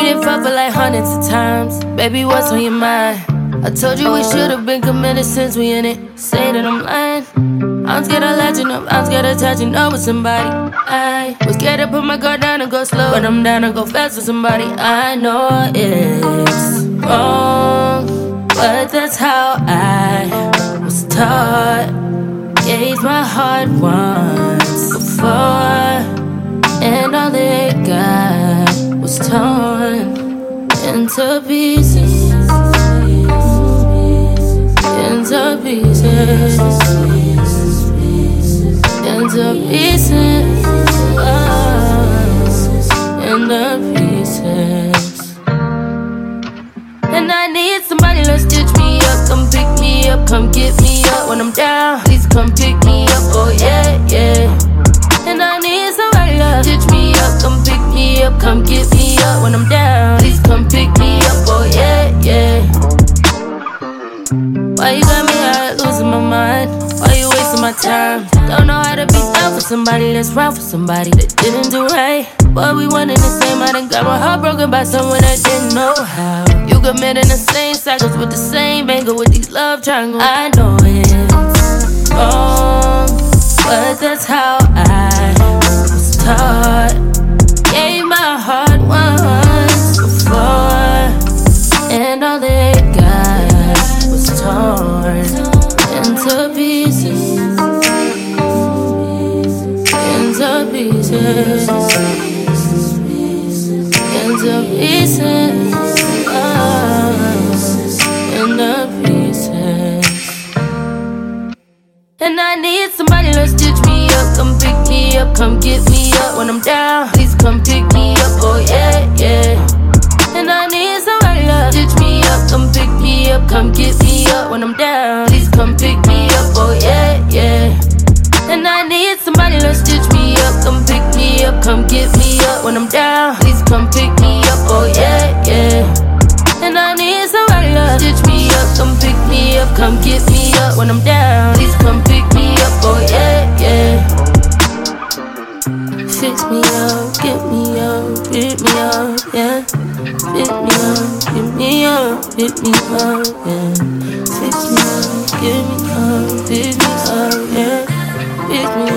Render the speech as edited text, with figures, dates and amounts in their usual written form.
done fought for like hundreds of times. Baby, what's on your mind? I told you we should've been committed since we in it. Say that I'm lying. I'm scared of latching up, I'm scared of touching up with somebody. I was scared to put my guard down and go slow, but I'm down to go fast with somebody. I know it's wrong, but that's how I was taught. Gave my heart once before, and all they got was torn into pieces. Into pieces. Into pieces. Into pieces. And I need somebody to stitch me up, come pick me up, come get me up when I'm down. Please come pick me up, oh yeah, yeah. And I need somebody to stitch me up, come pick me up, come get me up when I'm down. Please come pick me up, oh yeah, yeah. Why you got me out losing my mind? Why you wasting my time? Don't know how to be down for somebody that's wrong for somebody that didn't do right. But we one in the same, I done got my heart broken by someone that didn't know how. You committing the same cycles with the same angle with these love triangles. I know it's wrong, but that's how I was taught. Gave my heart once before, and all they got was torn into pieces. Into pieces. Into pieces. Into pieces. And I need somebody to stitch me up, come pick me up, come get me up when I'm down. Please come pick me up, oh yeah, yeah. And I need somebody to stitch me up, come pick me up, come get me up when I'm down. Please come pick me up, oh yeah, yeah. And I need somebody to stitch me up, come pick me up, come get me up when I'm down. Please come pick me up, oh yeah, yeah. And I need somebody to stitch me up, come pick me up, come get me up when I'm down. Please come pick me up, oh yeah, yeah. Fix me up, get me up, pick me up, yeah. Pick me up, get me up, pick me up, yeah. Fix me up, get me up, pick me up, yeah. Pick me